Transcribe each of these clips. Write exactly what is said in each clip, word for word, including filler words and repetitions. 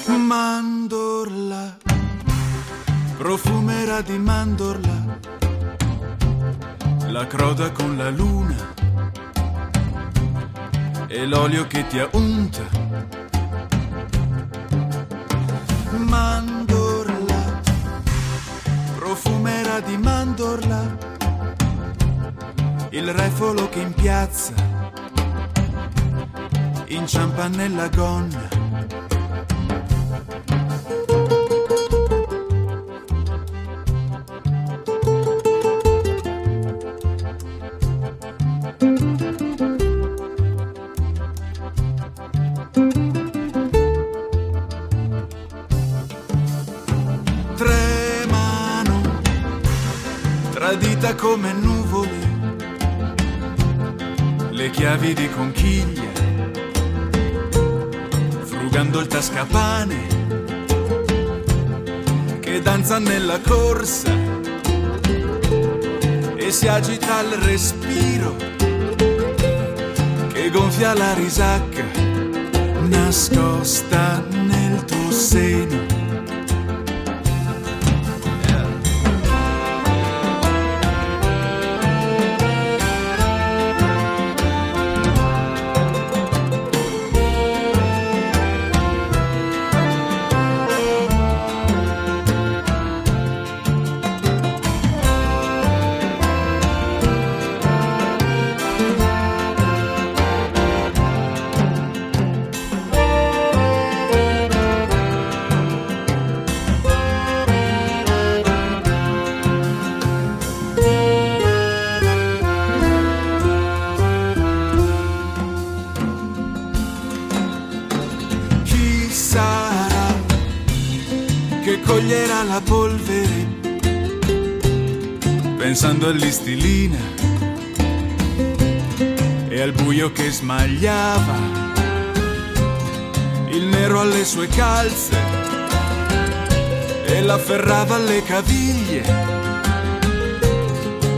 Mandorla, profumerà di mandorla, la croda con la luna e l'olio che ti unta. Mandorla, profumerà di mandorla, il refolo che in piazza inciampa nella gonna. Tremano, tradita come nuvole, le chiavi di conchiglia, frugando il tascapane che danza nella corsa e si agita al respiro che gonfia la risacca nascosta nel tuo seno. Che coglierà la polvere pensando all'istilina e al buio che smagliava il nero alle sue calze e l'afferrava alle caviglie,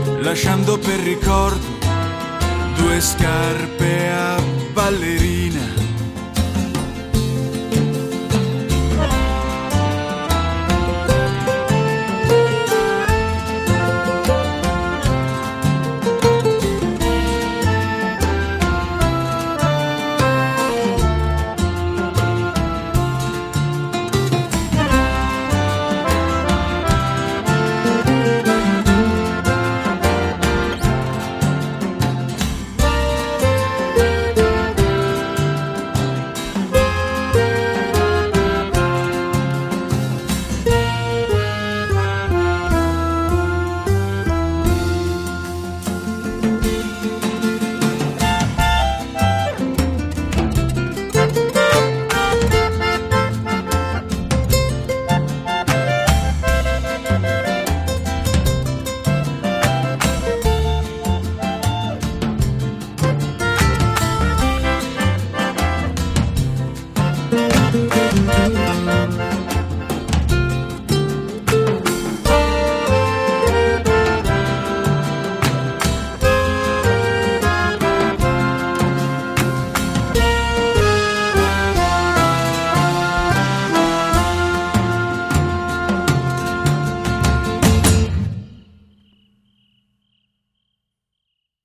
lasciando per ricordo due scarpe a ballerina.